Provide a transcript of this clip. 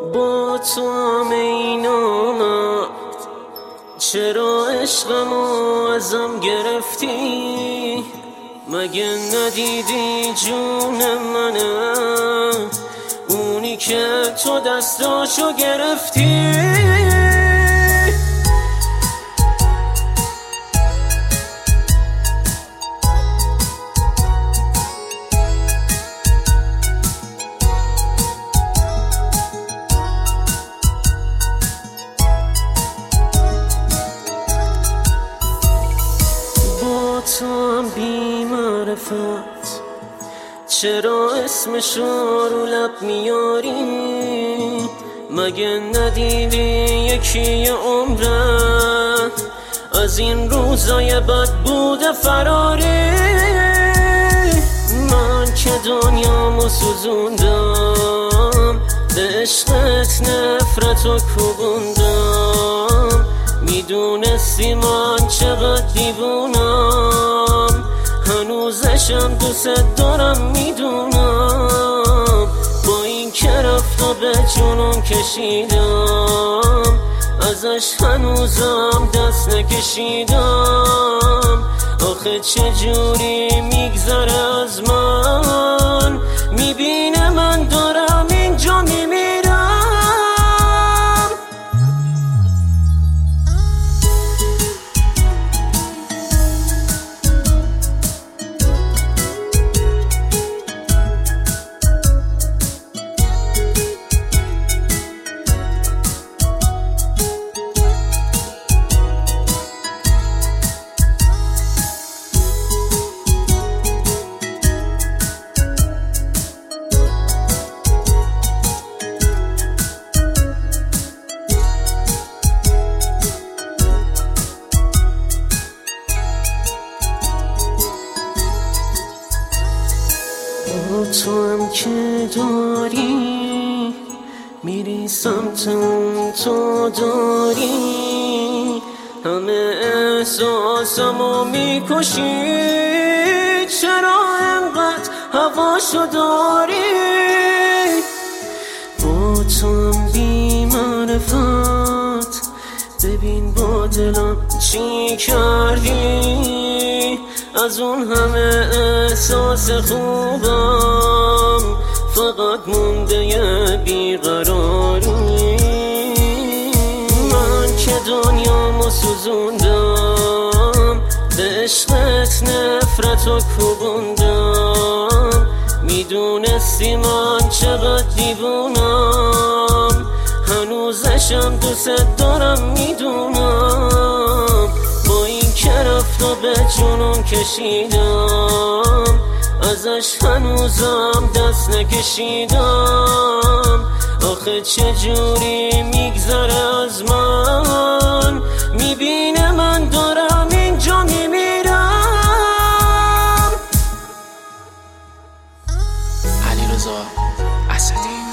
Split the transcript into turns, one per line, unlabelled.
با تو هم این آمد، چرا عشقمو ازم گرفتی؟ مگه ندیدی جون منه، اونی که تو دستاشو گرفتی؟ تو هم بی معرفت، چرا اسمشو رو لب میاری؟ مگه ندیدی یکی عمره از این روزای بد بوده فراری؟ من که دنیامو سوزوندم، به عشقت نفرتو کوبوندم، میدونستی من چقدر دیوونم، هنوزشم دوست دارم میدونم. با این که رفت و به جونم کشیدم، ازش هنوزم دست نکشیدم. آخه چجوری میگذره از من، میبینه من دارم اینجا میمیرم. تو هم که داری میری سمت اون، تو داری همه احساسمو میکشی، چرا انقدر هواشو داری؟ با تو هم بی معرفت، ببین با دلم چی کردی، از اون همه احساس خوبم فقط مونده یه بیقراری. من که دنیامو سوزوندم، به عشقت نفرتو کوبوندم، میدونستی من چقدر دیوونم، هنوزشم دوست دارم میدونم. با این که رفت و به جونم کشیدم، ازش هنوزم دست نکشیدم. آخه چجوری میگذره از من، میبینه من دارم اینجا میمیرم.
علیرضا اسدی.